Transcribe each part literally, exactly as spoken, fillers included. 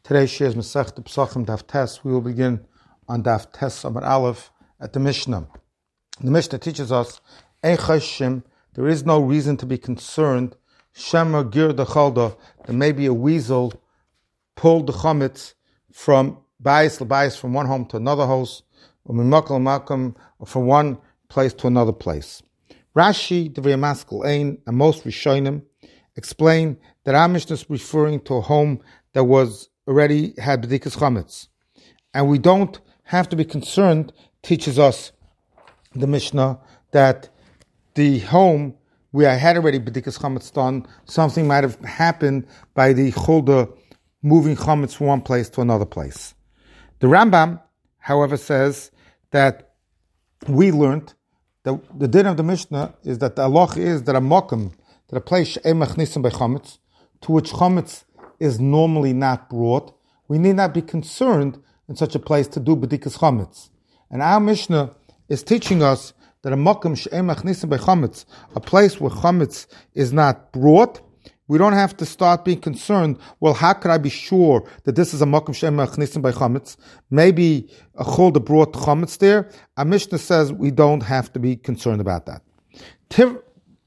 Today's share is Masechta Pesachim Daf Tes. We will begin on Daf Tes Amar Aleph at the Mishnah. The Mishnah teaches us, Ein Chashim, there is no reason to be concerned, Shemer Gir Dechalda, there may be a weasel pulled the chametz from bayis l'bayis, from one home to another house, or mimakal makam, or from one place to another place. Rashi, the very maskal Ein, and most Rishonim explain that our Mishnah is referring to a home that was already had bedikas chametz, and we don't have to be concerned. Teaches us the Mishnah that the home where I had already bedikas chametz done, something might have happened by the chulda moving chametz from one place to another place. The Rambam, however, says that we learned that the din of the Mishnah is that the halach is that a mokum, that a place she'em machnisim by chametz, to which chametz is normally not brought, we need not be concerned in such a place to do bedikas chametz. And our Mishnah is teaching us that a mokum she'em machnisim by chametz, a place where chametz is not brought, we don't have to start being concerned, well, how could I be sure that this is a mokum she'em machnisim by chametz? Maybe a chulda brought chametz there. Our Mishnah says we don't have to be concerned about that. Tiv-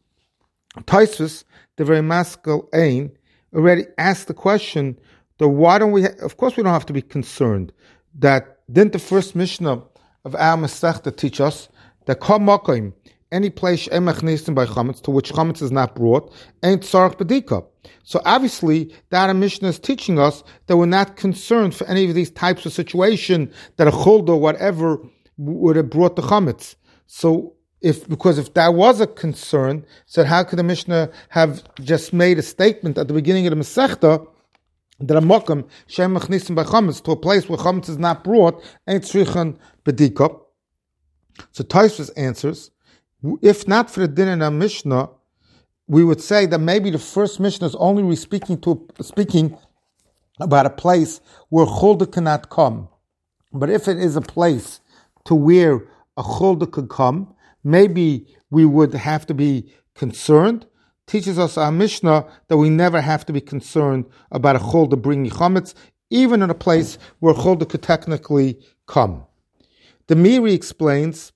Taisvus, the very maskal Ein, already asked the question, that why don't we, ha- of course we don't have to be concerned, that didn't the first Mishnah of our Masechta teach us that kol makom, any place she'em machnisim by chametz, to which chametz is not brought, ain't tzarich bedika. So obviously, that Mishnah is teaching us that we're not concerned for any of these types of situation that a chulda or whatever would have brought the chametz. So if because if that was a concern, so how could the Mishnah have just made a statement at the beginning of the Masechta that a mokum she'em machnisim by chametz, to a place where chametz is not brought, ain't tzarich bedika? So Tosfos answers, if not for the din in our Mishnah, we would say that maybe the first Mishnah is only speaking to speaking about a place where chulda cannot come. But if it is a place to where a chulda could come, maybe we would have to be concerned. Teaches us our Mishnah that we never have to be concerned about a chulda bringing chametz, even in a place where chulda could technically come. The Miri explains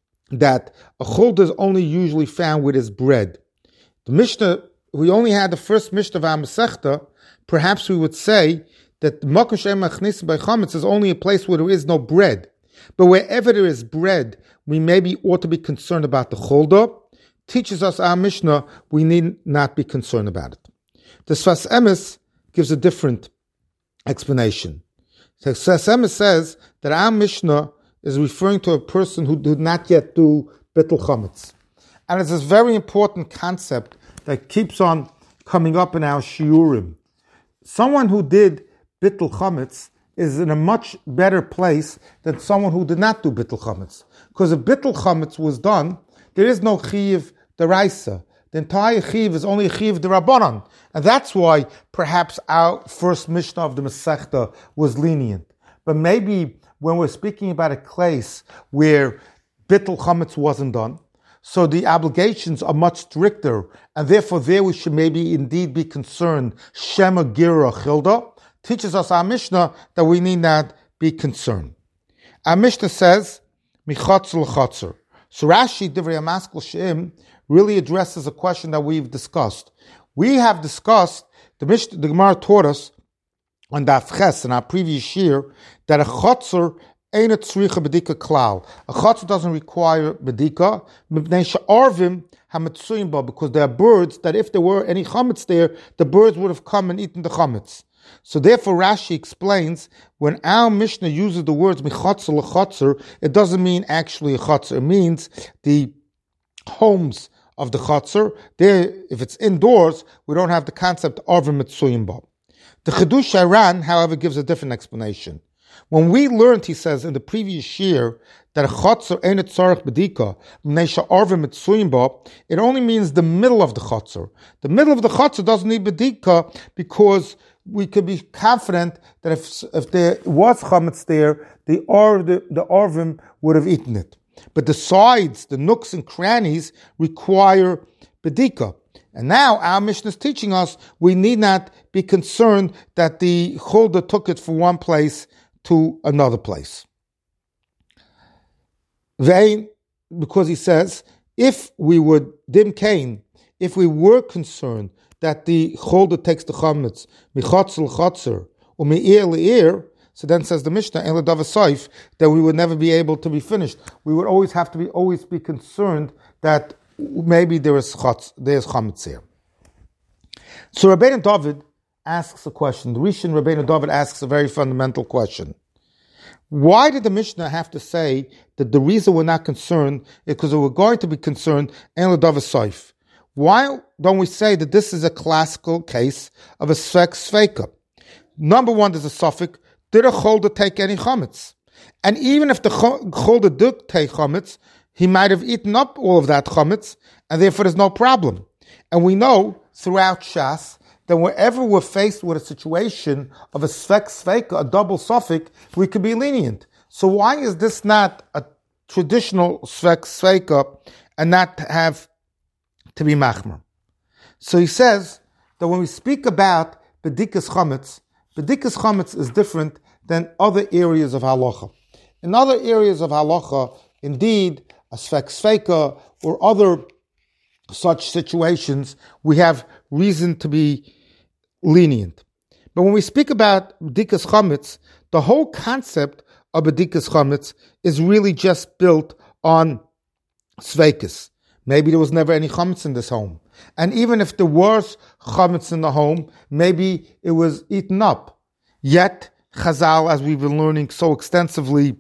that a chulda is only usually found with his bread. The Mishnah, we only had the first Mishnah of our Masechta, perhaps we would say that the mokum she'em machnisim by chametz is only a place where there is no bread. But wherever there is bread, we maybe ought to be concerned about the chulda. Teaches us our Mishnah, we need not be concerned about it. The Sfas Emes gives a different explanation. The Sfas Emes says that our Mishnah is referring to a person who did not yet do bittul chametz. And it's this very important concept that keeps on coming up in our shiurim. Someone who did bittul chametz is in a much better place than someone who did not do bittul chametz. Because if bittul chametz was done, there is no chiyuv deraisa. The entire chiyuv is only a chiyuv derabanan. And that's why perhaps our first Mishnah of the Masechta was lenient. But maybe when we're speaking about a place where bittul chametz wasn't done, so the obligations are much stricter, and therefore there we should maybe indeed be concerned. Shema gira childa teaches us our Mishnah that we need not be concerned. Our Mishnah says michatzer l'chatzer. So Rashi Divrei Maskal She'im really addresses a question that we've discussed. We have discussed the Mishnah, the Gemara taught us on Daf Ches in our previous year that a chotzer ain't a tzricha bedika klal. A chotzer doesn't require bedika because there are birds that if there were any chametz there, the birds would have come and eaten the chametz. So therefore Rashi explains when our Mishnah uses the words michatzer l'chotzer, it doesn't mean actually a chotzer. It means the homes of the chotzer. There, if it's indoors, we don't have the concept of a mitzuyim ba. The Chidush Aran, however, gives a different explanation. When we learned, he says, in the previous year, that a chotzer ain't a tzarech bedika, mneisha arvim mitzuyim ba, it only means the middle of the chotzer. The middle of the chotzer doesn't need bedika because we could be confident that if if there was chametz there, the or the, the arvim would have eaten it. But the sides, the nooks and crannies, require bedika. And now our Mishnah is teaching us we need not be concerned that the Chulda took it from one place to another place. Vein, because he says, if we would, dim kain, if we were concerned that the Chulda takes the chametz, michotz l'chotzer, or me'ir le'ir, so then says the Mishnah, en l'dav soif, that we would never be able to be finished. We would always have to be, always be concerned that maybe there is chotz, there is chametz here. So Rabbeinu David asks a question. The Rishon Rabbeinu David asks a very fundamental question. Why did the Mishnah have to say that the reason we're not concerned is because we're going to be concerned en l'dav soif? Why don't we say that this is a classical case of a svek sveika? Number one, there's a suffix. Did a Chulda take any chametz? And even if the Chulda did take chametz, he might have eaten up all of that chametz, and therefore there's no problem. And we know throughout Shas that wherever we're faced with a situation of a svek sveika, a double suffix, we could be lenient. So why is this not a traditional svek sveika and not have to be machmer? So he says that when we speak about bedikas chametz, bedikas chametz is different than other areas of halacha. In other areas of halacha, indeed, a svek sveika or other such situations, we have reason to be lenient. But when we speak about bedikas chametz, the whole concept of bedikas chametz is really just built on sveikas. Maybe there was never any chametz in this home. And even if there was chametz in the home, maybe it was eaten up. Yet, Chazal, as we've been learning so extensively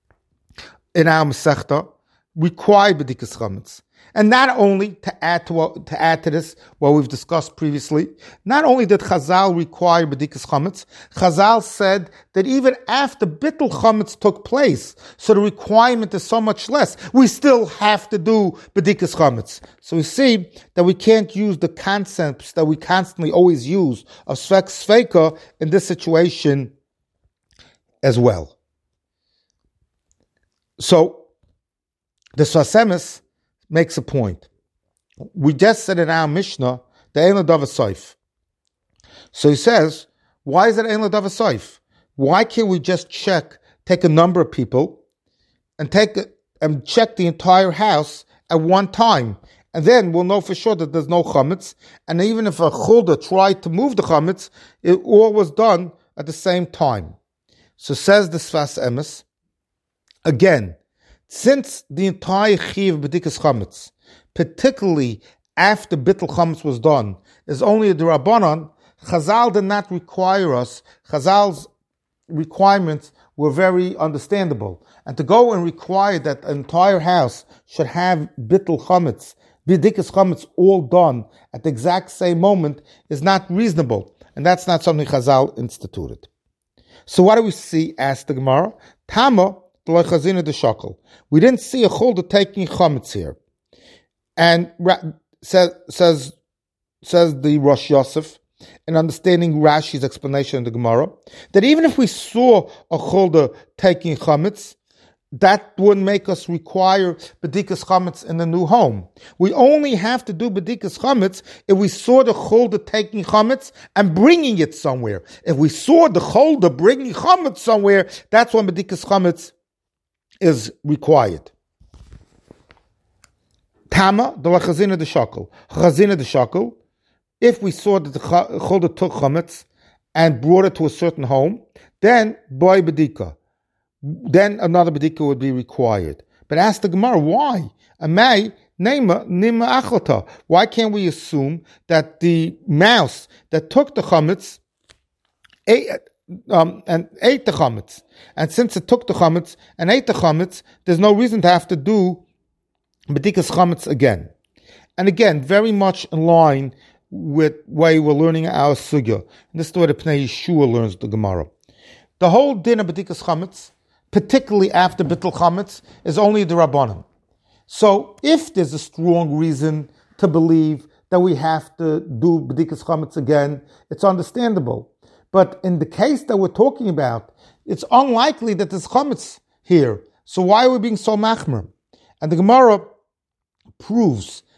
in our Masechta, require bedikas chametz. And not only, to add to what, to add to this, what we've discussed previously, not only did Chazal require bedikas chametz, Chazal said that even after bittul chametz took place, so the requirement is so much less, we still have to do bedikas chametz. So we see that we can't use the concepts that we constantly always use of svek sveika in this situation as well. So the Sfas Emes makes a point. We just said in our Mishnah, the ein l'dav soif. So he says, why is it ein l'dav soif? Why can't we just check, take a number of people, and take and check the entire house at one time, and then we'll know for sure that there's no chametz. And even if a chulda tried to move the chametz, it all was done at the same time. So says the Sfas Emes, again, since the entire chiv bedikas chametz, particularly after bittul chametz was done, is only a d'Rabbanan, Chazal did not require us. Chazal's requirements were very understandable, and to go and require that an entire house should have bittul chametz, bedikas chametz, all done at the exact same moment is not reasonable, and that's not something Chazal instituted. So what do we see? Asked the Gemara. Tama. We didn't see a Chulda taking chametz here, and says says says the Rosh Yosef, in understanding Rashi's explanation in the Gemara, that even if we saw a Chulda taking chametz, that wouldn't make us require bedikas chametz in the new home. We only have to do bedikas chametz if we saw the Chulda taking chametz and bringing it somewhere. If we saw the Chulda bringing chametz somewhere, that's when bedikas chametz is required. Tama, the chazina de shakel. Chazina de shakel, if we saw that the Chulda took chametz and brought it to a certain home, then boy bedika. Then another bedika would be required. But ask the Gemara, why? Amay, nema, nima achlata. Why can't we assume that the mouse that took the chametz ate, um, and ate the chametz? And since it took the chametz and ate the chametz, there's no reason to have to do bedikas chametz again. And again, very much in line with way we're learning our sugya. And this is the way the Pnei Yeshua learns the Gemara. The whole din of bedikas chametz, particularly after bittul chametz, is only the Rabbanim. So if there's a strong reason to believe that we have to do bedikas chametz again, it's understandable. But in the case that we're talking about, it's unlikely that there's chametz here. So why are we being so machmer? And the Gemara proves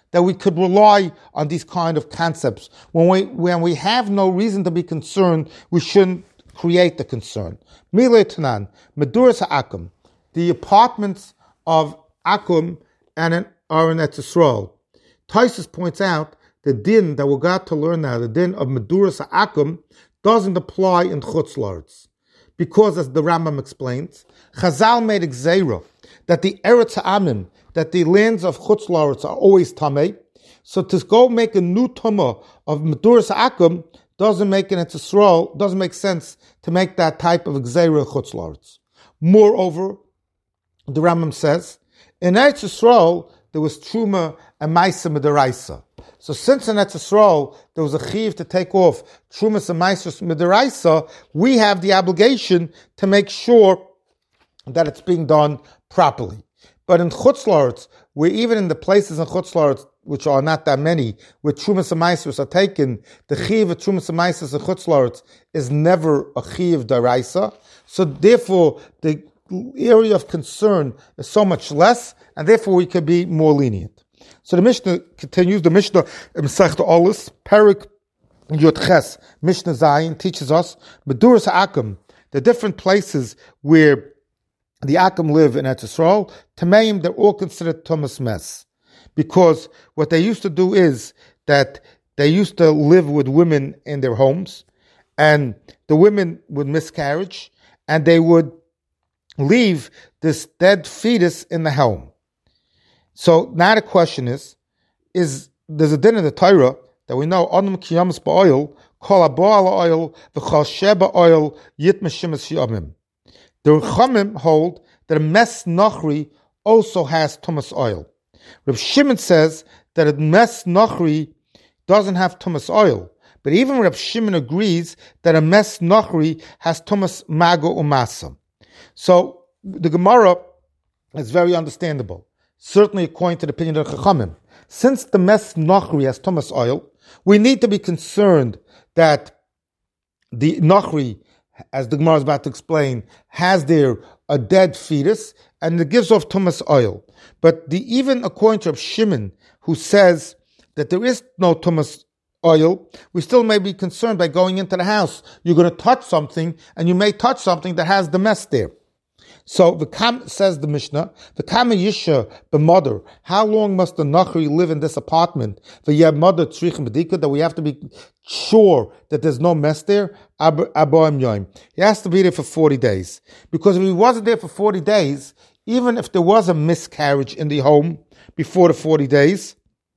that we could rely on these kind of concepts. When we when we have no reason to be concerned, we shouldn't create the concern. Milei Tanan, Meduras HaAkum, the apartments of Akum and in, are in Eretz Yisrael. Taisus points out the din that we got to learn now, the din of Meduras HaAkum, doesn't apply in Chutz La'aretz. Because, as the Rambam explains, Chazal made a gzeira that the Eretz Ha'amim, that the lands of Chutz La'aretz are always tamei. So to go make a new tumah of Meduras HaAkum doesn't make it into Yisrael, doesn't make sense to make that type of gzeira Chutz La'aretz. Moreover, the Rambam says, in Eretz Yisrael, there was Truma and Maisa Midaraisa. So since in Eretz Yisrael there was a chiv to take off Trumas and Maisa Midaraisa, we have the obligation to make sure that it's being done properly. But in Chutz La'aretz, where even in the places in Chutz La'aretz, which are not that many, where Trumas and Maisa are taken, the chiv of Trumas and Maisa in Chutz La'aretz is never a chiv daraisa. So therefore, the area of concern is so much less, and therefore we could be more lenient. So the Mishnah continues. The Mishnah in Masechta Olus, Perik Yud Ches, Mishnah Zayin teaches us Meduras HaAkum, the different places where the Akum live in Eretz Yisrael. Tameim, they're all considered Tumas Mes, because what they used to do is that they used to live with women in their homes, and the women would miscarriage, and they would leave this dead fetus in the home. So now the question is, is there's a din in the Torah that we know, Adam Kiyamas Ba'oil, Kol Abo'al Oil, V'chol Sheba Oil, Yit Meshimas Yomim. The Rechamim hold that a Mes Nochri also has Tumas oil. Reb Shimon says that a Mes Nochri doesn't have Tumas oil, but even Reb Shimon agrees that a Mes Nochri has Tumas Mago Umasa. So the Gemara is very understandable. Certainly according to the opinion of the Chachamim. Since the Mes Nochri has Tumas oil, we need to be concerned that the Nochri, as the Gemara is about to explain, has there a dead fetus, and it gives off Tumas oil. But the, even according to Reb Shimon, who says that there is no Tumas oil, we still may be concerned by going into the house. You're going to touch something, and you may touch something that has the mess there. So the Kam says the Mishnah, the Kama Yisha b'mother. How long must the Nachri live in this apartment? The Yamada Tzrich Medika, that we have to be sure that there's no mess there. Aboim Yoim. He has to be there for forty days, because if he wasn't there for forty days, even if there was a miscarriage in the home before the forty days,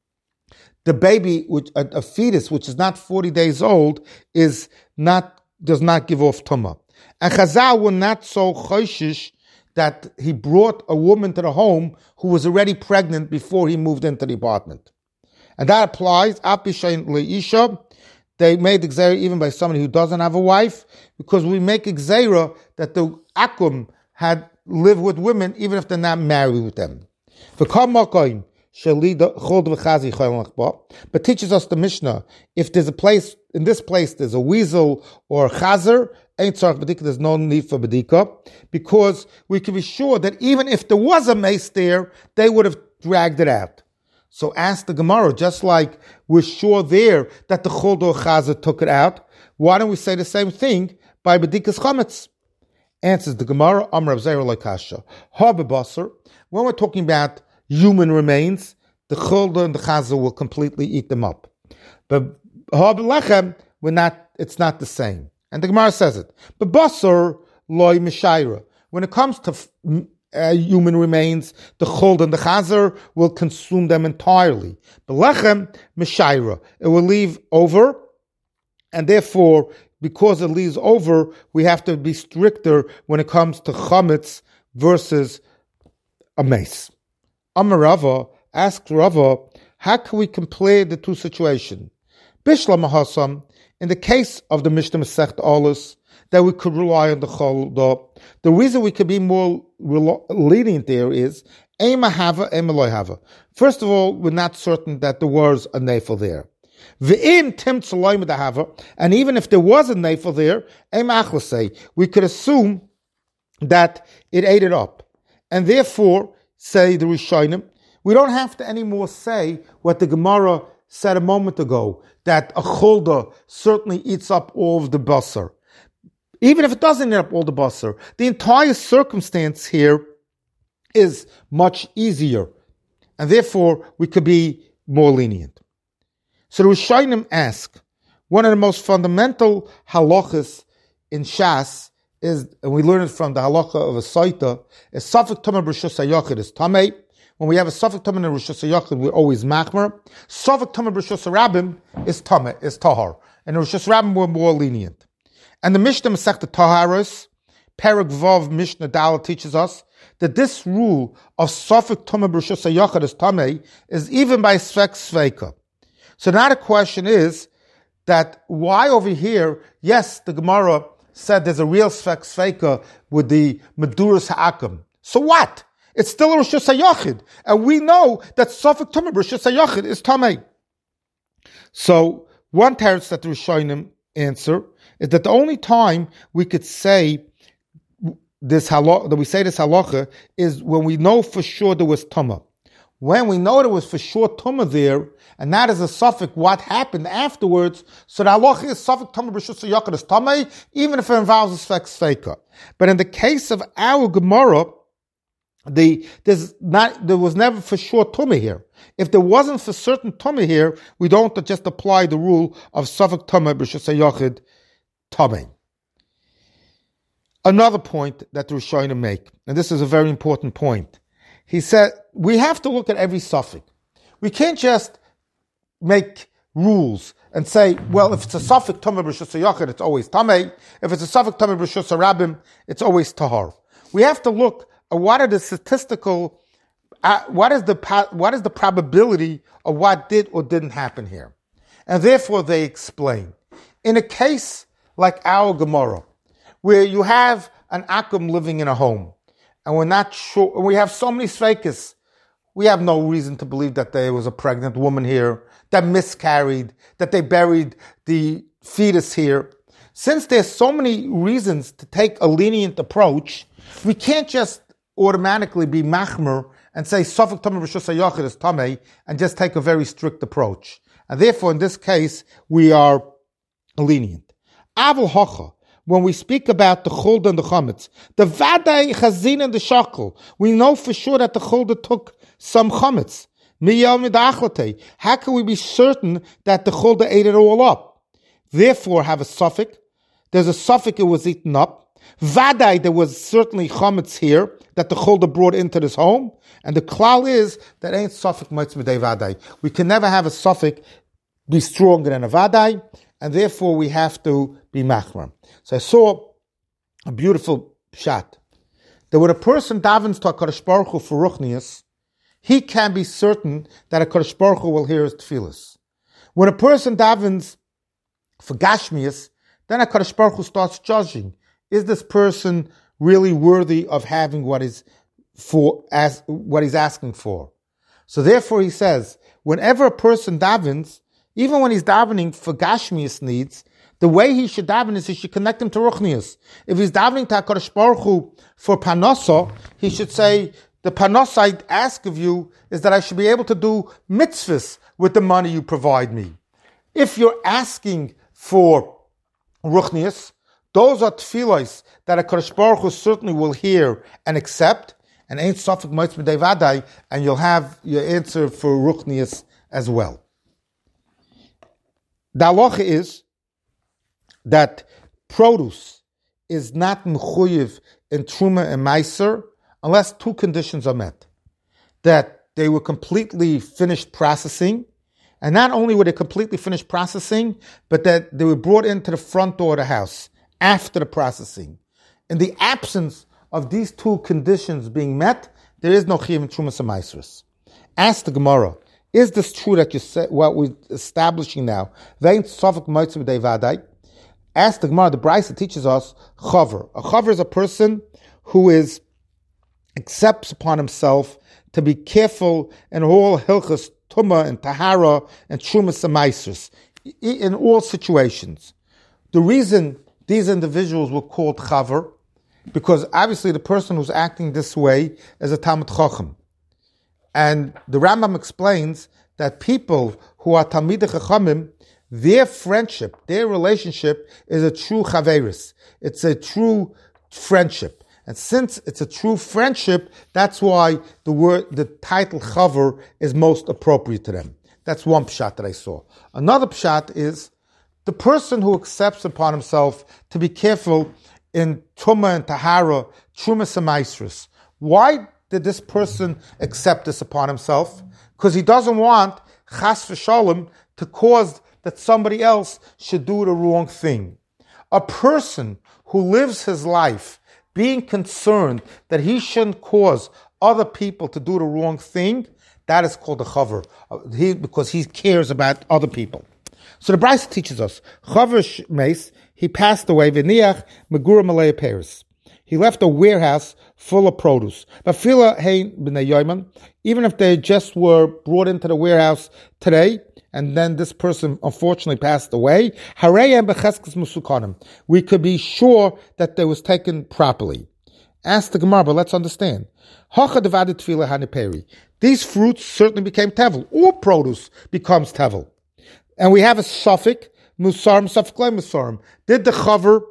the baby, which a, a fetus which is not forty days old, is not does not give off tumah. And Chazal were not so choishish that he brought a woman to the home who was already pregnant before he moved into the apartment. And that applies, Apishain Leisha. They made Gzeira even by somebody who doesn't have a wife, because we make Gzeira that the Akum had lived with women even if they're not married with them. But teaches us the Mishnah, if there's a place, in this place there's a weasel or a chazer, there's no need for bedika, because we can be sure that even if there was a mace there, they would have dragged it out. So ask the Gemara, just like we're sure there that the chuld or chazer took it out, why don't we say the same thing by bedikas chametz? Answers the Gemara, Amar Zera Lekasha. Hababasar, when we're talking about human remains, the chuld and the chazer will completely eat them up. But habelechem, we're not, it's not the same. And the Gemara says it. But basar loy mishaira. When it comes to uh, human remains, the chuld and the chazer will consume them entirely. But lechem mishaira. It will leave over, and therefore, because it leaves over, we have to be stricter when it comes to chametz versus a mace. Amar Rava asked Rava, how can we compare the two situations? Bishla mahasam, in the case of the Mishnah Masechta Olus, that we could rely on the Cholda, the reason we could be more lenient there is, Ema Hava, Ema Loi Hava. First of all, we're not certain that there was a nafel there. V'im Tim Tzaloim Hava, and even if there was a nafel there, Ema Achlasei, we could assume that it ate it up. And therefore, say the Rishonim, We don't have to anymore say what the Gemara said a moment ago, that a chulda certainly eats up all of the basar. Even if it doesn't eat up all the basar, the entire circumstance here is much easier, and therefore we could be more lenient. So the Rishonim ask, one of the most fundamental halachas in Shas is, and we learn it from the halacha of a Saita, is Safek Tameh B'Rishus HaYachid is Tameh. When we have a Safek Tameh in Rishus HaYachid, we're always Machmer. Safek Tameh B'Rishus HaRabim is Tameh, is Tahar. And in Rishus HaRabim, we're more lenient. And the Mishnah Masechta Taharos, Perek Vav Mishnah Dala teaches us that this rule of Safek Tameh B'Rishus HaYachid is Tameh is even by Svek Sveika. So now the question is that why over here, yes, the Gemara said there's a real Svek Sveika with the Meduras Ha'akam. So what? It's still a Rishus HaYachid. And we know that Safek Tameh B'Rishus HaYachid is Tameh. So one teretz that the Rishonim answer is that the only time we could say this halacha, that we say this halacha, is when we know for sure there was Tameh. When we know there was for sure Tumah there, and that is a suffix what happened afterwards, so the halacha is Safek Tameh B'Rishus HaYachid is Tameh, even if it involves a Svek Sveika. But in the case of our Gemara, the there's not there was never for sure Tumah here. If there wasn't for certain Tumah here, we don't just apply the rule of Safek Tameh B'Rishus HaYachid Tameh. Another point that the Rishonim make, and this is a very important point. He said, we have to look at every suffix. We can't just make rules and say, well, if it's a suffix Tameh B'Rishus HaYachid, it's always Tameh. If it's a suffix Tameh B'Rishus HaRabim, it's always Tahar. We have to look at what are the statistical, uh, what is the what is the probability of what did or didn't happen here. And therefore they explain. In a case like our Gemara, where you have an Akum living in a home, and we're not sure, we have so many sveikas, we have no reason to believe that there was a pregnant woman here, that miscarried, that they buried the fetus here. Since there's so many reasons to take a lenient approach, we can't just automatically be machmer and say Safek Tameh B'Rishus HaYachid is Tameh and just take a very strict approach. And therefore, in this case, we are lenient. Aval Hocha, when we speak about the chulda and the chametz, the vadai chazin and the shakel, we know for sure that the chulda took some chametz. How can we be certain that the chulda ate it all up? Therefore, have a suffix. There's a suffix it was eaten up. Vadai, there was certainly chametz here that the chulda brought into this home. And the klal is that ain't suffix mitzvah midei vadai. We can never have a suffix be stronger than a vadai, and therefore we have to be machmer. So I saw a beautiful shot that when a person davens to HaKadosh Baruch Hu for ruchnius, he can be certain that HaKadosh Baruch Hu will hear his tefillas. When a person davens for gashmius, then HaKadosh Baruch Hu starts judging. Is this person really worthy of having what is for as what he's asking for? So therefore he says, whenever a person davens, even when he's davening for gashmius needs, the way he should daven is he should connect him to ruchnius. If he's davening to HaKadosh Baruch Hu for panosa, he should say, the panosa I ask of you is that I should be able to do mitzvahs with the money you provide me. If you're asking for ruchnius, those are tefillos that HaKadosh Baruch Hu certainly will hear and accept, and ain't safek mitzvah midei vadai, and you'll have your answer for ruchnius as well. The halacha is that produce is not mechuyev in truma and meiser unless two conditions are met. That they were completely finished processing, and not only were they completely finished processing, but that they were brought into the front door of the house after the processing. In the absence of these two conditions being met, there is no chiyuv in trumas and meisers. Ask the Gemara, is this true that you say, what we're establishing now? Vein safek mitzvah midei vadai. Ask the Gemara, the Brisa teaches us chaver. A chaver is a person who is accepts upon himself to be careful in all hilchas tumah and tahara and trumas and meisers in all situations. The reason these individuals were called chaver, because obviously the person who's acting this way is a Talmid Chacham. And the Rambam explains that people who are Talmidei Chachamim, their friendship, their relationship is a true chaveris. It's a true friendship. And since it's a true friendship, that's why the word, the title chaver is most appropriate to them. That's one pshat that I saw. Another pshat is the person who accepts upon himself to be careful in Tumah and Tahara, Trumas and Maasros. Why did this person accept this upon himself? Because he doesn't want chas v'shalom to cause that somebody else should do the wrong thing. A person who lives his life being concerned that he shouldn't cause other people to do the wrong thing, that is called a chaver, he, because he cares about other people. So the Brisa teaches us, chaver meis, he passed away, v'niach megura malei peres. He left a warehouse full of produce. But fila hein b'nei yoyman, even if they just were brought into the warehouse today, and then this person unfortunately passed away, harayem b'cheskes musukanim. We could be sure that they was taken properly. Ask the Gemara, but let's understand. Hacha devadet tefila haniperi. These fruits certainly became tevel. All produce becomes tevel. And we have a suffix, musarim, suffix le musarim. Did the chaver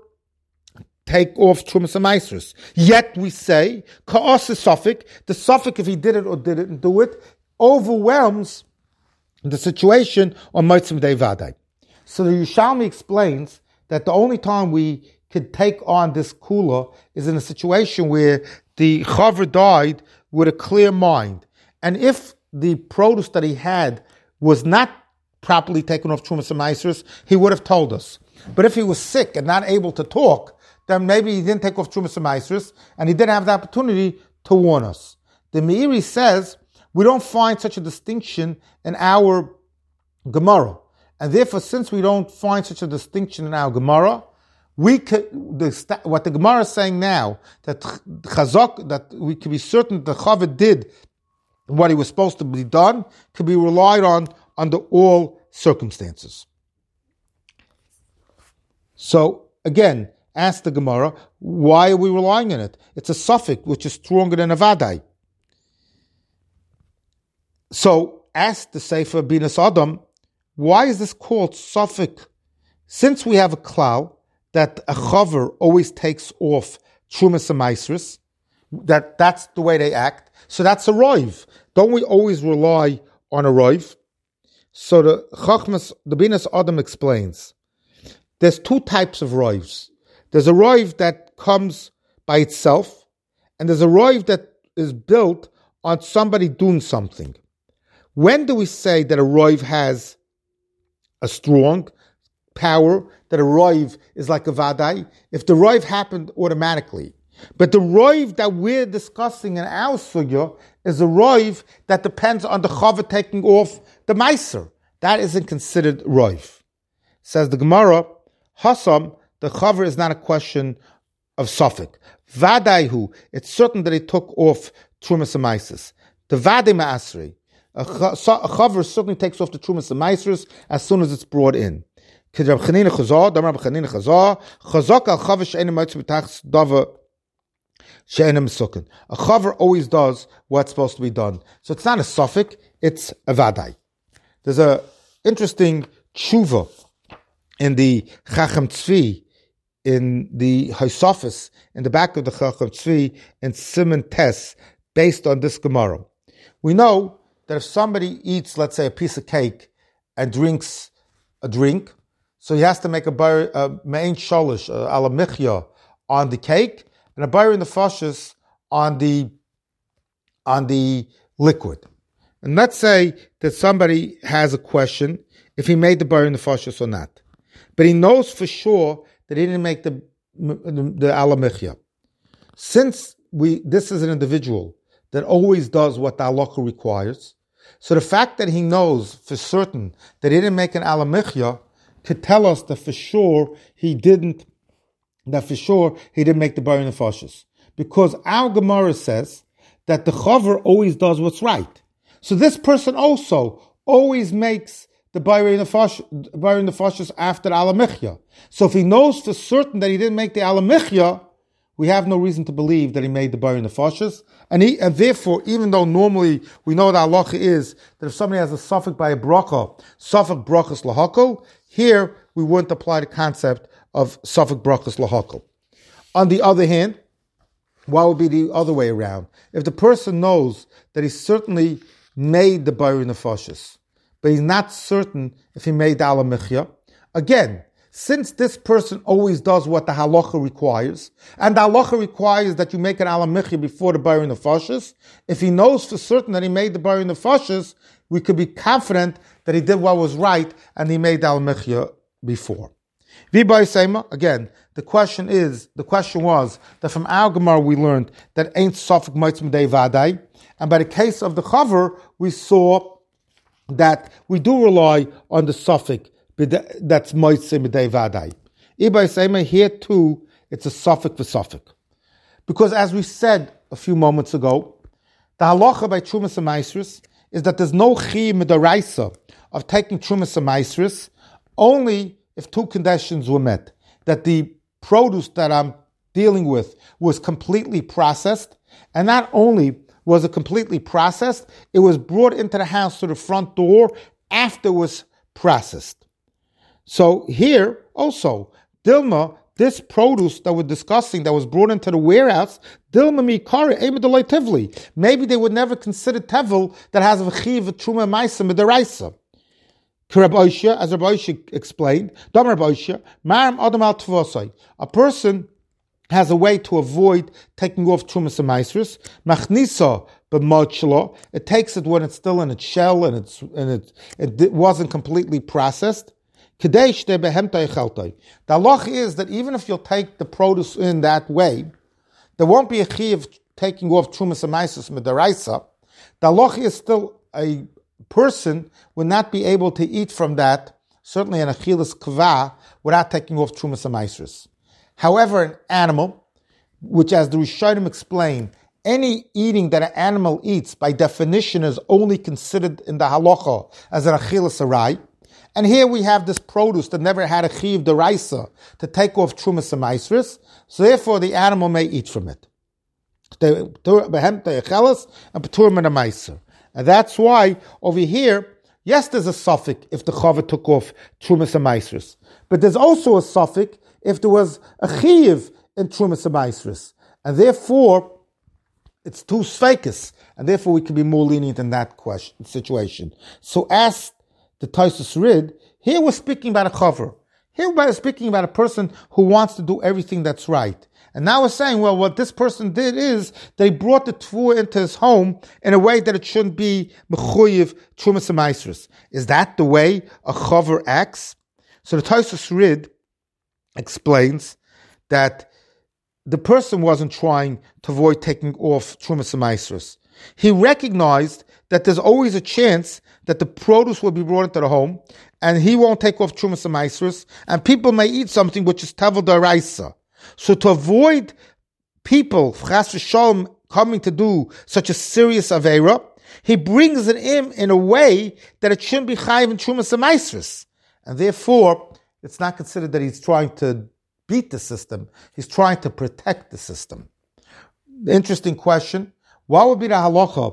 take off Trumas and Maasros? Yet we say, ka'as is suffix. The suffix, if he did it or didn't do it, overwhelms the situation on Motzim Dei Vadai. So the Yerushalmi explains that the only time we could take on this kula is in a situation where the chaver died with a clear mind. And if the produce that he had was not properly taken off Trumas and Maasros, he would have told us. But if he was sick and not able to talk, then maybe he didn't take off Trumas and Maasros, and he didn't have the opportunity to warn us. The Meiri says we don't find such a distinction in our Gemara. And therefore, since we don't find such a distinction in our Gemara, we could, the, what the Gemara is saying now, that chazak, that we can be certain that the chaver did what he was supposed to be done, could be relied on under all circumstances. So, again, ask the Gemara, why are we relying on it? It's a suffix which is stronger than a vadai. So, ask the Sefer Binas Adam, why is this called suffix? Since we have a klal that a chaver always takes off Trumas and Maasros, that that's the way they act, so that's a roiv. Don't we always rely on a roiv? So the Chachmas, the Binas Adam explains, there's two types of roivs. There's a roiv that comes by itself, and there's a roiv that is built on somebody doing something. When do we say that a roiv has a strong power, that a roiv is like a vadai? If the roiv happened automatically. But the roiv that we're discussing in our sugya is a roiv that depends on the chaver taking off the meiser. That isn't considered roiv. Says the Gemara, Hasam, the chaver is not a question of suffix. Vadaihu, it's certain that he took off Trumas and Maasros. The vadai ma'asri, a chaver certainly takes off the Trumas and Maasros as soon as it's brought in. A chaver always does what's supposed to be done. So it's not a suffix, it's a vadai. There's a interesting tshuva in the Chacham Tzvi, in the Hosafis, in the back of the Chacham Tzvi, in Siman Tes, based on this Gemara. We know that if somebody eats, let's say, a piece of cake and drinks a drink, so he has to make a me'ein sholish, ala michya, on the cake, and a bayir in the fashis on the on the liquid. And let's say that somebody has a question if he made the bayir in the fashis or not, but he knows for sure that he didn't make the the, the ala michya. Since we this is an individual that always does what the halacha requires, so the fact that he knows for certain that he didn't make an ala michya could tell us that for sure he didn't, that for sure he didn't make the bayir nefashos. Because our Gemara says that the chaver always does what's right. So this person also always makes the bayir nefashos after the ala michya. So if he knows for certain that he didn't make the ala michya, we have no reason to believe that he made the Bari Nefashis. And he, and therefore, even though normally we know the halacha is that if somebody has a suffix by a bracha, suffix brachas lahakol, here we wouldn't apply the concept of suffix brachas lahakol. On the other hand, what would be the other way around? If the person knows that he certainly made the Bari Nefashis, but he's not certain if he made the Ala Michya, again, since this person always does what the halacha requires, and the halacha requires that you make an Ala Michya before the Bari Nefashis, if he knows for certain that he made the Bari Nefashis, we could be confident that he did what was right and he made the Ala Michya before. V'bai Seima, again, the question is, the question was that from our Gemara we learned that ain't Safek Moitz Medei Vadai, and by the case of the Chaver, we saw that we do rely on the Safek that's Moitz Medei Vadai. V'bai Seima, here too, it's a Safek for Safek. Because as we said a few moments ago, the halacha by Trumas and Maisris is that there's no Chi Midaraisa of taking Trumas and Maisris only if two conditions were met. That the produce that I'm dealing with was completely processed, and not only was it completely processed, it was brought into the house to the front door after it was processed. So here also, Dilma, this produce that we're discussing that was brought into the warehouse, Dilma mikara emedolay tivli. Maybe they would never consider tevel that has a v'chiv truma ma'isa midaraisa. As Rabbi Oshia explained, a person has a way to avoid taking off trumas and maisrus. Machnisa b'mochlo, it takes it when it's still in its shell and it's and it it wasn't completely processed. The halach is that even if you'll take the produce in that way, there won't be a chiv taking off trumas and maisrus midaraisa. The halach is still a person would not be able to eat from that, certainly an achilas kva, without taking off trumas and maisrus. However, an animal, which as the Rishonim explain, any eating that an animal eats by definition is only considered in the halacha as an achilas arai. And here we have this produce that never had a chiv deraisa to take off trumas and maisrus, so therefore the animal may eat from it. And that's why over here, yes, there's a suffix if the chaver took off trumas and maisrus, but there's also a suffix if there was a chiyuv in trumas and maisrus, and therefore it's two sfeikis, and therefore we can be more lenient in that question situation. So, as the Taisus Rid, here we're speaking about a chaver. Here we're speaking about a person who wants to do everything that's right. And now we're saying, well, what this person did is they brought the tefua into his home in a way that it shouldn't be mechuyev trumas and maisrus. Is that the way a chaver acts? So the Taisus Rid explains that the person wasn't trying to avoid taking off trumas and maisrus. He recognized that there's always a chance that the produce will be brought into the home, and he won't take off trumas and maisrus, and people may eat something which is tevel d'oraisa. So to avoid people, chas v'shalom, coming to do such a serious aveira, he brings it in in a way that it shouldn't be chayiv and trumas and maisrus. And therefore, it's not considered that he's trying to beat the system. He's trying to protect the system. Interesting question. What would be the halacha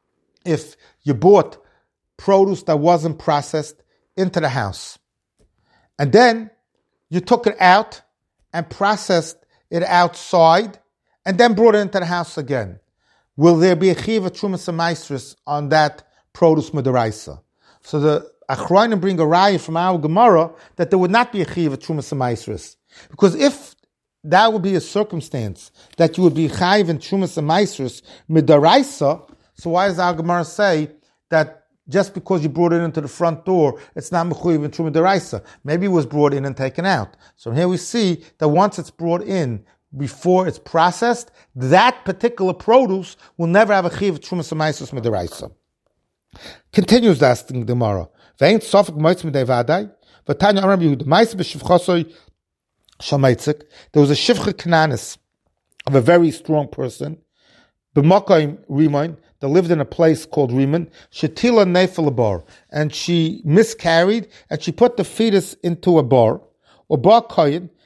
if you bought produce that wasn't processed into the house, and then you took it out and processed it outside, and then brought it into the house again? Will there be a chiv trumas and maisrus on that produce midaraisa? So the Achronim bring a raya from our Gemara that there would not be a chiv trumas and maisrus, because if that would be a circumstance that you would be chayiv and trumas and maisrus midaraisa, so why does our Gemara say that just because you brought it into the front door, it's not mechuyev and truma deraisa? Maybe it was brought in and taken out. So here we see that once it's brought in, before it's processed, that particular produce will never have a chiv trumas and maisrus midaraisa. Continues asking the Gemara. Ve'ein sofik moitz midei vadai. V'tanya Amar Yehuda ma'is b'shivchosoi shel meitzik. There was a shivcha kananis of a very strong person, b'makayim rimoin, that lived in a place called Riman, Shetila Nefel bar, and she miscarried, and she put the fetus into a bar, or bar koyin,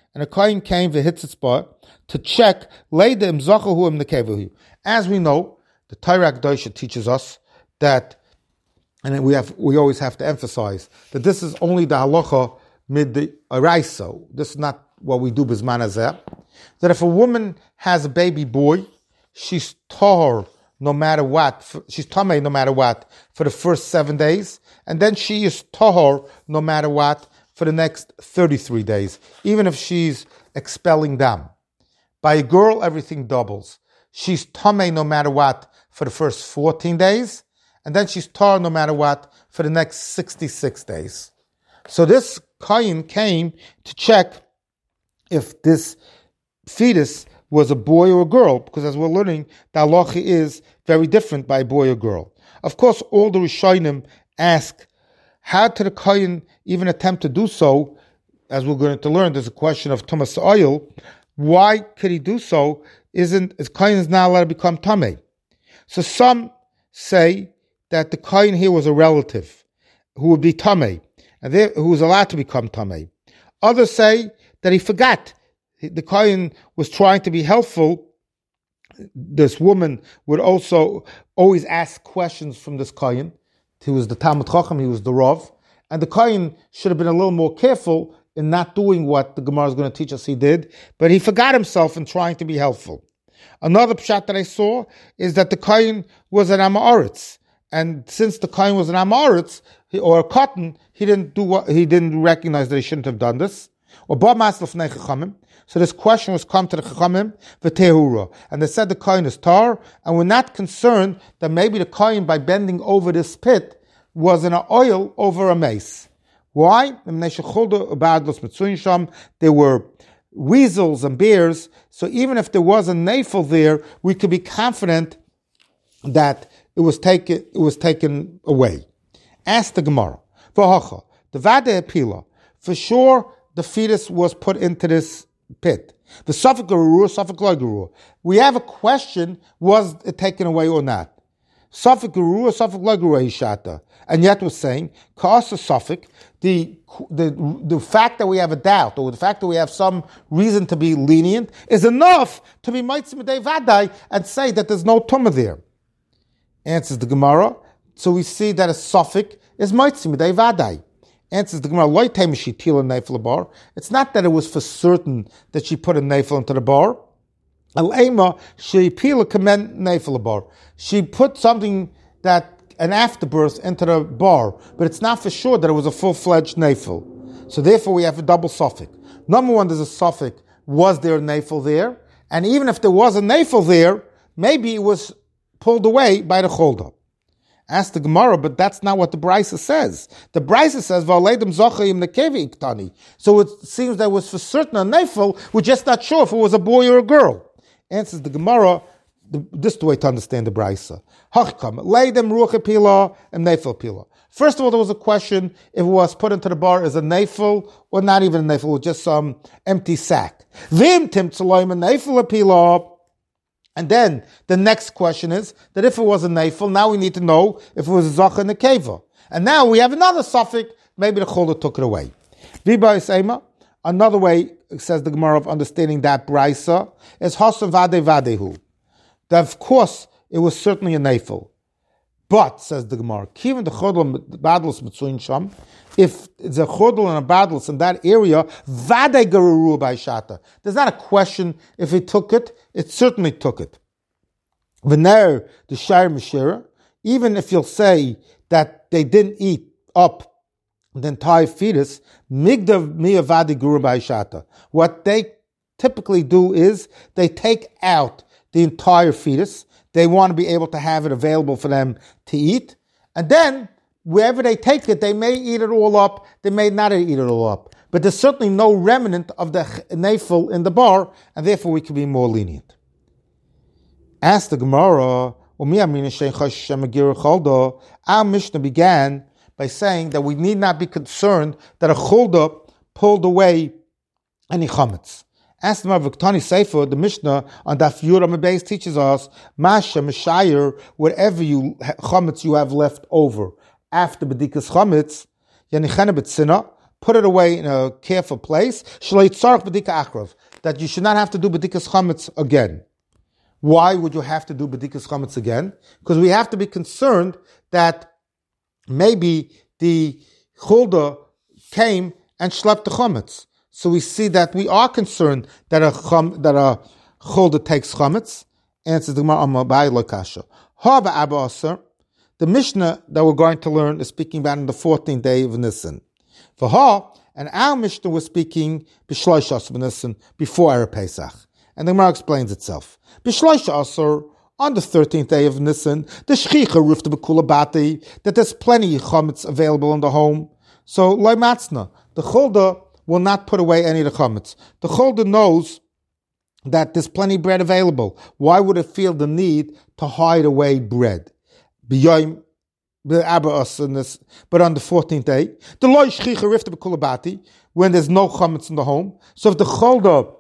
and a kohen came v'hitzitzba to check leida im zachahu im nekevahu. As we know, the Torah Kedosha teaches us that, and we have we always have to emphasize that this is only the halacha mid the araisa. This is not what we do b'zman hazeh. That if a woman has a baby boy, she's tahor no matter what. She's tamei no matter what for the first seven days, and then she is tahor no matter what for the next thirty-three days, even if she's expelling dam. By a girl, everything doubles. She's tamei no matter what for the first fourteen days, and then she's tahor no matter what for the next sixty-six days. So this kohen came to check if this fetus was a boy or a girl, because as we're learning, the halacha is very different by a boy or girl. Of course, all the Rishonim ask, how did the kohen even attempt to do so? As we're going to learn, there's a question of tumas oil. Why could he do so? Isn't his kohen is not allowed to become tamei? So some say that the kohen here was a relative who would be tamei, and they, who was allowed to become tamei. Others say that he forgot. The kohen was trying to be helpful. This woman would also always ask questions from this kohen. He was the Talmud Chacham, he was the Rav, and the kohen should have been a little more careful in not doing what the Gemara is going to teach us he did, but he forgot himself in trying to be helpful. Another pshat that I saw is that the kohen was an Amoritz, and since the kohen was an Amoritz or a cotton, he didn't do what he didn't recognize that he shouldn't have done this. Or ba maslef nei chachamim. So this question was come to the chachamim v'tehura, and they said the kohen is tar, and we're not concerned that maybe the kohen, by bending over this pit, was in an oil over a mace. Why? There were weasels and bears, so even if there was a nafel there, we could be confident that it was taken. It was taken away. Ask the Gemara. V'hacha the vade pila. For sure, the fetus was put into this pit. The suffix garur, suffix loy garur. We have a question: was it taken away or not? Suffix garur, suffix loy garur hishata. And yet we're saying, ka'asa suffix, the the the fact that we have a doubt, or the fact that we have some reason to be lenient, is enough to be maitzim dei vadai and say that there's no tumah there. Answers the Gemara. So we see that a suffix is maitzim dei vadai. Answers the Gemara, it's not that it was for certain that she put a nafel into the bar. She put something that, an afterbirth, into the bar, but it's not for sure that it was a full-fledged nafel. So therefore we have a double suffix. Number one, there's a suffix, was there a nafel there? And even if there was a nafel there, maybe it was pulled away by the cholda. Ask the Gemara, but that's not what the Brisa says. The Brisa says, "V'aledim zochayim nekevi iktani." So it seems that it was for certain a nefel. We're just not sure if it was a boy or a girl. Answers the Gemara. The, this is the way to understand the Brisa. Hachkam leidem ruach pila and nefel pila. First of all, there was a question if it was put into the bar as a nefel or not even a nefel, or just some empty sack. Vim tim tzaloim a nefel pila. And then the next question is that if it was a nafel, now we need to know if it was a zacha and a keva. And now we have another suffix, maybe the cholder took it away. Viba Isema, another way, says the Gemara, of understanding that brisa is hasan vade vadehu. That of course it was certainly a nafel. But, says the Gemara, even the chodl badlos between sham, if it's a chodl and a badlos in that area, vade garuru by shata. There's not a question if he took it, it certainly took it. V'ner the shire mishira, even if you'll say that they didn't eat up the entire fetus, migdav miya vade garuru by shata. What they typically do is they take out the entire fetus. They want to be able to have it available for them to eat. And then, wherever they take it, they may eat it all up, they may not eat it all up. But there's certainly no remnant of the nafel in the bar, and therefore we can be more lenient. Ask the Gemara, our Mishnah began by saying that we need not be concerned that a chulda pulled away any chametz. Ask the Viktani Sefer, the Mishnah on Daf Yud Amud Beis teaches us, Masha Meshayir, whatever you chametz you have left over after Bedikas chametz, Yanichana B'tzina, put it away in a careful place, that you should not have to do bedikas chametz again. Why would you have to do bedikas chametz again? Because we have to be concerned that maybe the chulda came and schlepped the chametz. So we see that we are concerned that a chum, that a chulda takes chametz. Answers the Gemara Amabai Lokasha. Haba Abba Aser. The Mishnah that we're going to learn is speaking about on the fourteenth day of Nisan. For Ha, and our Mishnah was speaking B'shloisha Asar Nisan before Erev Pesach. And the Gemara explains itself. B'shloisha Asar, on the thirteenth day of Nisan, the Shchicha roof the Bekula Bati, that there's plenty of chametz available in the home. So, Loi Matzna, the Chulda will not put away any of the chametz. The Chulda knows that there's plenty of bread available. Why would it feel the need to hide away bread? But on the fourteenth day, the loy shchicha rifta b'kulabati, when there's no chametz in the home. So if the cholda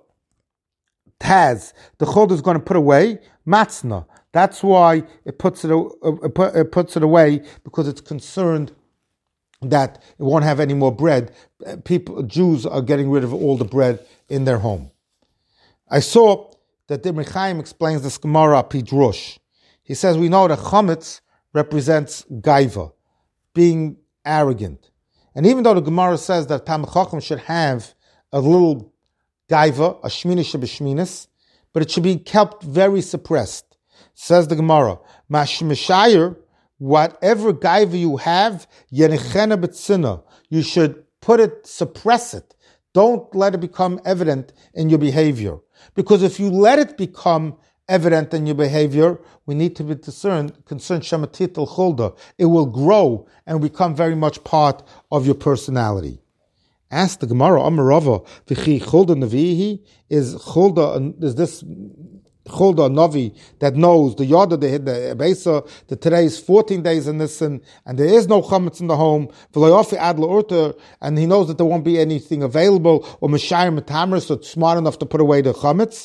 has, the cholda is going to put away matzna. That's why it puts it, it puts it away, because it's concerned that it won't have any more bread. People, Jews are getting rid of all the bread in their home. I saw that the Mechaim explains this Gemara Pidrosh. He says we know that chametz represents gaiva, being arrogant. And even though the Gemara says that Tam Chacham should have a little gaiva, a shminish b'shminis, but it should be kept very suppressed. Says the Gemara, Mashmishayir, whatever gaiva you have, yenichena b'tzina, you should put it, suppress it. Don't let it become evident in your behavior. Because if you let it become evident in your behavior, we need to be concerned, concerned shematit al chulda. It will grow and become very much part of your personality. Ask the Gemara, Amarava, v'chi chulda navihi, is chulda, is this chulda a navi that knows the yada, the the besa, that today is fourteen days in Nisan, and there is no chametz in the home, v'loyafi ad la'urta, and he knows that there won't be anything available, or meshayim metamer, so it's smart enough to put away the chametz.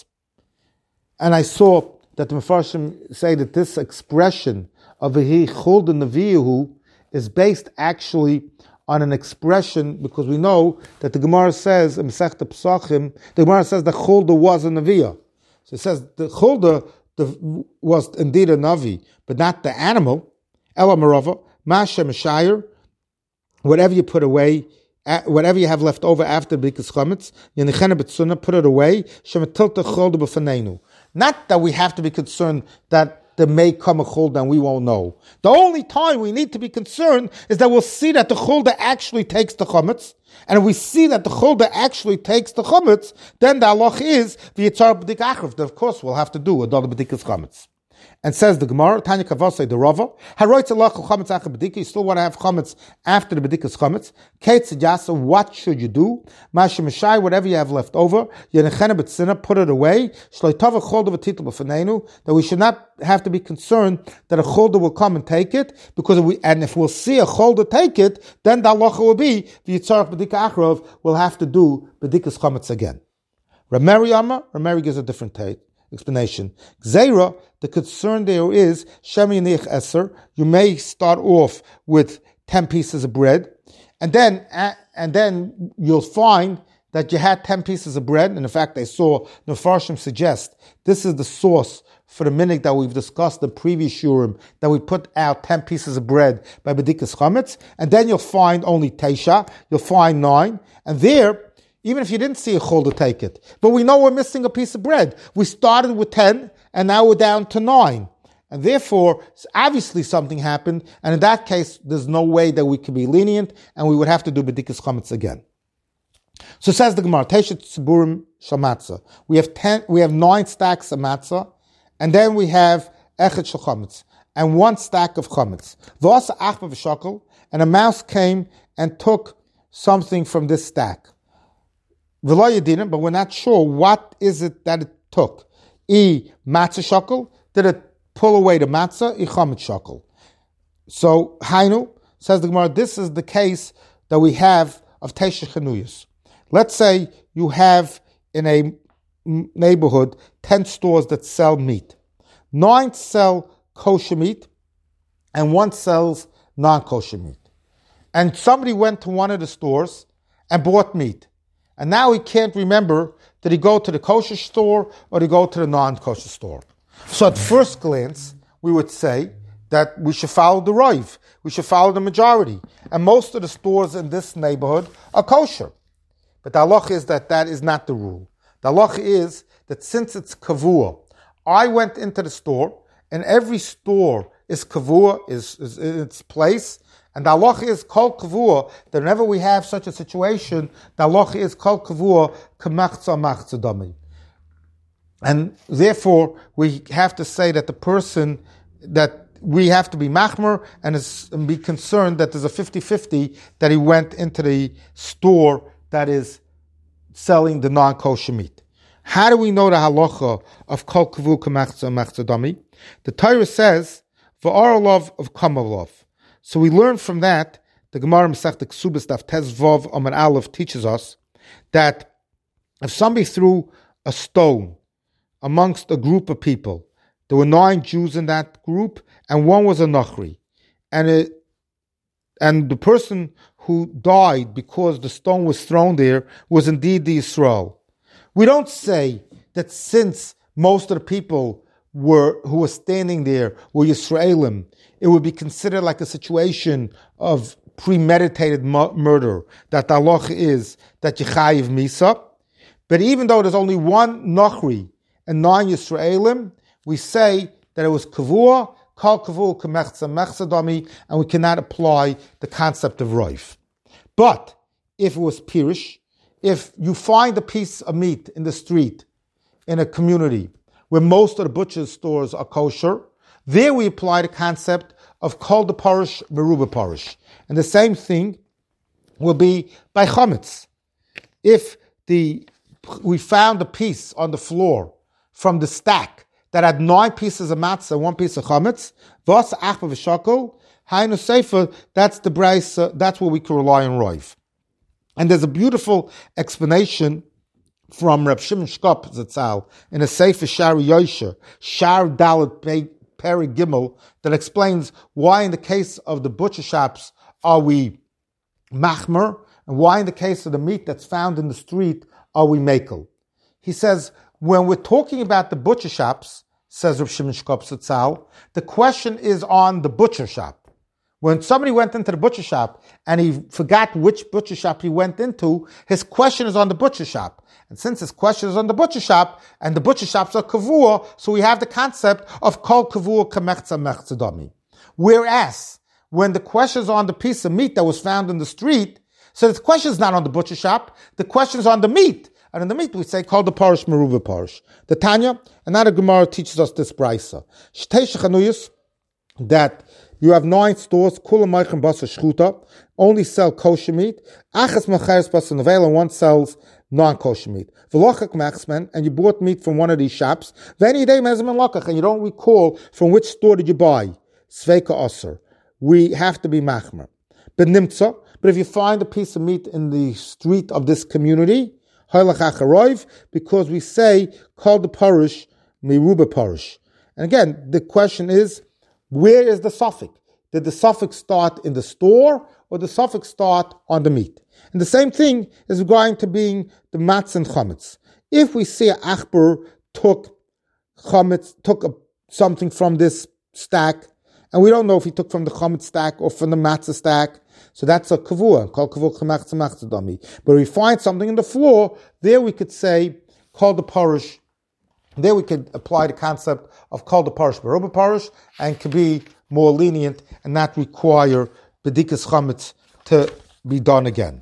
And I saw that the Mefarshim say that this expression of v'hi chulda navihu is based actually on an expression, because we know that the Gemara says in Masechta Pesachim, the Gemara says that chulda was a naviya. So it says the chulda was indeed a navi, but not the animal. Ela marava, masha meshayir, whatever you put away, whatever you have left over after b'dikas chametz, yenichena b'tzuna, put it away. Shematilta chulda b'fanenu. Not that we have to be concerned that there may come a chulda and we won't know. The only time we need to be concerned is that we'll see that the chulda actually takes the chametz. And if we see that the chulda actually takes the chametz, then the halach is v'yitzar b'dik achrav. Of course, we'll have to do a dollar b'dikas chametz. And says the Gemara, Tanya Kavasei the Rava, Haroitz Allah chametz achar b'dika. You still want to have chametz after the b'dikas chametz. Ketzid yasa, what should you do? Masha mishai, whatever you have left over, yenechena b'tzina, put it away. Shloitava chulda v'titel b'fanenu, that we should not have to be concerned that a chulda will come and take it, because if we, and if we'll see a chulda take it, then the halacha will be v'yitzarach b'dika achrav, we'll have to do b'dikas chametz again. Rameri Amma, Rameri gives a different take. Explanation. Gzeira, the concern there is, Shemi Nich Eser, you may start off with ten pieces of bread, and then and then you'll find that you had ten pieces of bread, and in fact I saw Nefarshim suggest this is the source for the minhag that we've discussed in previous shurim, that we put out ten pieces of bread by b'dikas chametz, and then you'll find only teisha, you'll find nine, and there, even if you didn't see a chulda take it. But we know we're missing a piece of bread. We started with ten, and now we're down to nine. And therefore, obviously something happened, and in that case, there's no way that we could be lenient, and we would have to do b'dikas chametz again. So says the Gemara, Teshet Tziburim Shel Matzah. We have ten, we have nine stacks of matzah, and then we have Echet Shel Chametz, and one stack of chametz. V'asa achma v'shakel, and a mouse came and took something from this stack. But we're not sure what is it that it took. E matzah shakel, did it pull away the matzah? E chametz shakel. So Hainu says the Gemara, this is the case that we have of Teisha Chanuyas. Let's say you have in a neighborhood ten stores that sell meat. Nine sell kosher meat, and one sells non-kosher meat. And somebody went to one of the stores and bought meat. And now he can't remember, did he go to the kosher store or did he go to the non-kosher store? So at first glance, we would say that we should follow the Rav. We should follow the majority. And most of the stores in this neighborhood are kosher. But the halacha is that that is not the rule. The halacha is that since it's kavua, I went into the store, and every store is kavua, is, is in its place, and the halacha is kol kavua, that whenever we have such a situation, the halacha is kol kavua k'machza machza dami. And therefore, we have to say that the person, that we have to be machmer and, is, and be concerned that there's a fifty-fifty that he went into the store that is selling the non-kosher meat. How do we know the halacha of kol kavu k'machza machza dami? The Torah says, v'ar love of kamalov. So we learn from that, the Gemara Masechta Ksubas Daf Tes Vav Amar Aleph teaches us that if somebody threw a stone amongst a group of people, there were nine Jews in that group, and one was a Nachri, and it, and the person who died because the stone was thrown there was indeed the Yisrael. We don't say that since most of the people were who were standing there were Yisraelim, it would be considered like a situation of premeditated mu- murder, that the halacha is that you chayiv misa. But even though there's only one Nachri and nine Yisraelim, we say that it was kavua, kal kavua k'mechza mechza dami, and we cannot apply the concept of roif. But if it was pirish, if you find a piece of meat in the street, in a community, where most of the butcher's stores are kosher, there we apply the concept of kol de parish, meruba parish. And the same thing will be by chametz. If the we found a piece on the floor from the stack that had nine pieces of matzah and one piece of chametz, v'as achva v'shakol, haynu sefer, that's the brace, uh, that's where we can rely on roiv. And there's a beautiful explanation from Reb Shimon Shkop Zatzal in a Sefer Shari Yosher, Shar Dalet Peri Gimel, that explains why in the case of the butcher shops are we machmer, and why in the case of the meat that's found in the street are we makel. He says, when we're talking about the butcher shops, says Reb Shimon Shkop Zatzal, the question is on the butcher shop. When somebody went into the butcher shop and he forgot which butcher shop he went into, his question is on the butcher shop. And since his question is on the butcher shop, and the butcher shops are kavua, so we have the concept of kol kavua k'mechza mechza dami. Whereas, when the question is on the piece of meat that was found in the street, so the question is not on the butcher shop, the question is on the meat. And in the meat we say kol de parish meruva parish. The Tanya, another Gemara teaches us this brisa. Shtei shechanuyos, that you have nine stores, kula meichem basa shchuta, only sell kosher meat. Achas macheres basa novel, and one sells non-kosher meat. V'lochak machsman, and you bought meat from one of these shops. V'eni day mezman lokach, and you don't recall from which store did you buy. Sveika aser. We have to be machmer. But nimtza, but if you find a piece of meat in the street of this community, haylach acharoiv, because we say call the parish meruba parish. And again, the question is, where is the suffix? Did the suffix start in the store or the suffix start on the meat? And the same thing is going to being the matzah and chametz. If we see an achbar took chametz, took a, something from this stack, and we don't know if he took from the chametz stack or from the matzah stack, so that's a kavua, called kavua k'machza machza dami. But if we find something in the floor, there we could say, call the parish. There we could apply the concept of kol de parish meruba parish, and could be more lenient and not require bedikas chametz to be done again.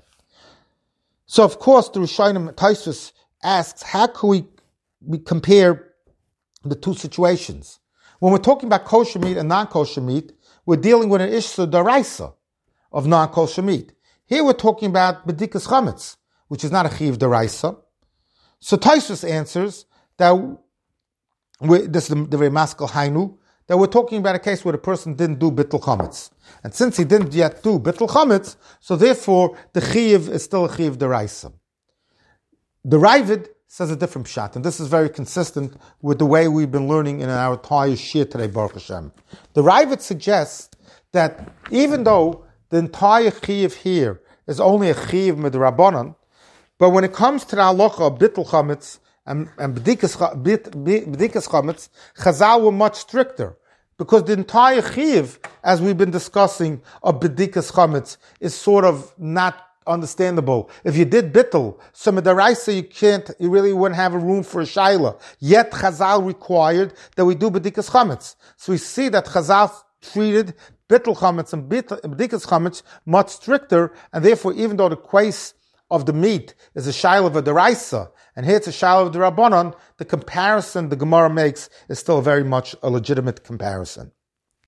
So of course the Rishonim Taisvus asks, how can we, we compare the two situations? When we're talking about kosher meat and non-kosher meat, we're dealing with an ishsa daraisa of non-kosher meat. Here we're talking about bedikas chametz, which is not a chiv daraisa. So Taisvus answers that we, this is the, the very maskal hainu, that we're talking about a case where the person didn't do bittul chametz. And since he didn't yet do bittul chametz, so therefore the chiv is still a chiv deraisa. The Ravid says a different pshat, and this is very consistent with the way we've been learning in our entire shir today, Baruch Hashem. The Ravid suggests that even though the entire chiv here is only a chiv midrabanan. But when it comes to the halacha of bittul chametz and, and b'dikas chametz, Chazal were much stricter. Because the entire chiv, as we've been discussing, of b'dikas chametz is sort of not understandable. If you did bittul, so midaraisa you can't, you really wouldn't have a room for a shaila. Yet Chazal required that we do b'dikas chametz. So we see that Chazal treated bittul chametz and b'dikas chametz much stricter, and therefore even though the quais of the meat is a shaila of a deraisa, and here it's a shaila of the rabbanon, the comparison the Gemara makes is still very much a legitimate comparison.